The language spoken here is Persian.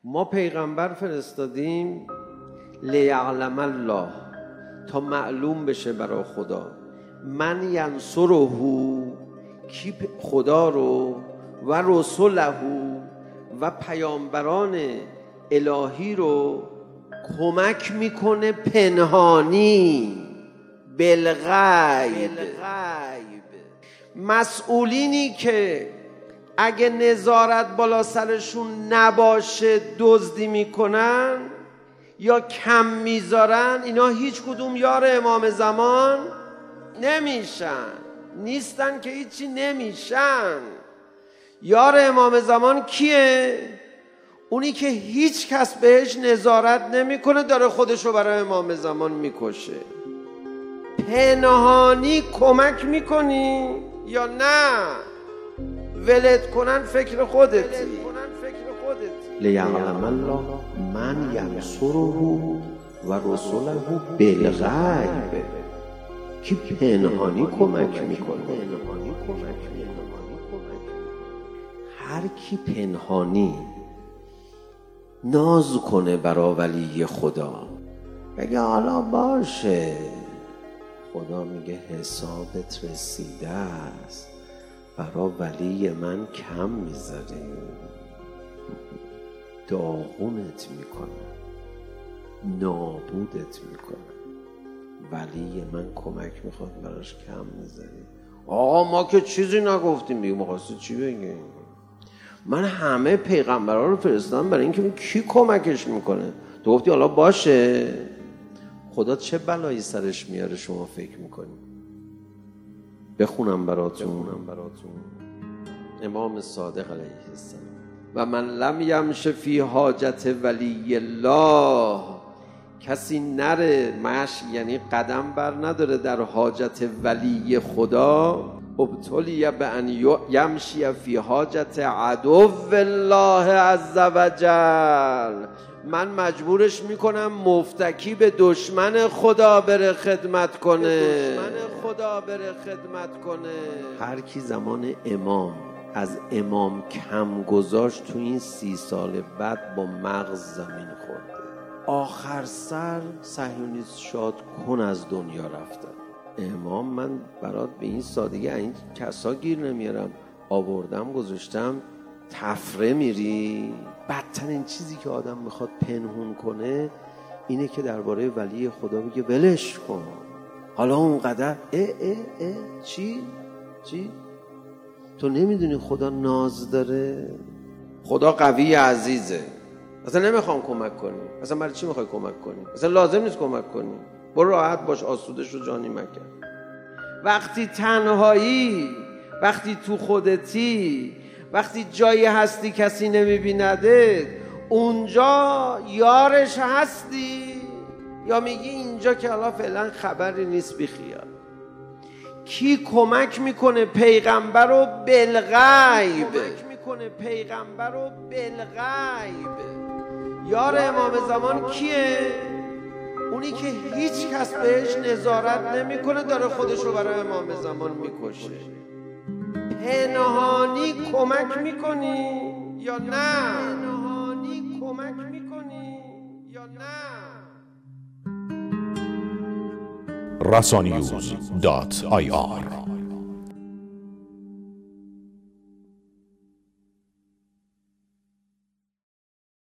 ما پیغمبر فرستادیم لیعلم الله، تا معلوم بشه برای خدا، من ینصره، کی خدا رو، و رسوله و پیامبران الهی رو کمک میکنه پنهانی، بالغیب. مسئولینی که اگه نظارت بالا سرشون نباشه دزدی میکنن یا کم میذارن، اینا هیچ کدوم یار امام زمان نمیشن، نیستن که هیچی نمیشن. یار امام زمان کیه؟ اونی که هیچ کس بهش نظارت نمیکنه، داره خودشو برای امام زمان میکشه. پنهانی کمک میکنی یا نه؟ ولت کنن فکر خودتی. لیعلم الله من ینصره و رسوله بالغیب، کی پنهانی کمک میکنه. هر کی پنهانی ناز کنه برا ولی خدا، بگه حالا باشه، خدا میگه حسابت رسیده است، برا ولی من کم میذاری، داغونت میکنه، نابودت میکنه. ولی من کمک میخواد براش کم میذاری. آقا ما که چیزی نگفتیم دیگه، مخواستی چی بگیم؟ من همه پیغمبرها رو فرستادم برای اینکه کی کمکش میکنه. تو گفتی حالا باشه، خدا چه بلایی سرش میاره شما فکر میکنی؟ بخونم براتون. امام صادق علیه السلام: و من لم یمش فی حاجت ولی الله، کسی نره مشی یعنی قدم بر نداره در حاجت ولی خدا، ابتلی به ان یمشی فی حاجت عدو الله عز وجل، من مجبورش میکنم مفتکی به دشمن خدا بره خدمت کنه. هر کی زمان امام از امام کم گذاشت تو این 30 سال بعد با مغز زمین خورده. آخر سر صهیونیست شاد کن از دنیا رفتن. امام من برات به این سادگی این کسا گیر نمیارم، آوردم گذاشتم تفره میری. بدترین چیزی که آدم میخواد پنهون کنه اینه که درباره ولی خدا بگه ولش کن. حالا اونقدر چی؟ تو نمیدونی خدا ناز داره؟ خدا قوی عزیزه، اصلا نمیخوام کمک کنی. اصلا برای چی میخوای کمک کنی؟ اصلا لازم نیست کمک کنی. برو راحت باش، آسودش رو جانی مکن. وقتی تنهایی، وقتی تو خودتی، وقتی جایی هستی کسی نمیبینده، اونجا یارش هستی یا میگی اینجا که حالا فعلا خبری نیست بیخیال؟ کی کمک میکنه پیغمبر رو بالغیب؟ یار امام زمان کیه؟ اونی که هیچ کس بهش نظارت نمیکنه، داره خودش رو برای امام زمان میکشه. پنهانی کمک میکنی یا نه؟ rasaninews.ir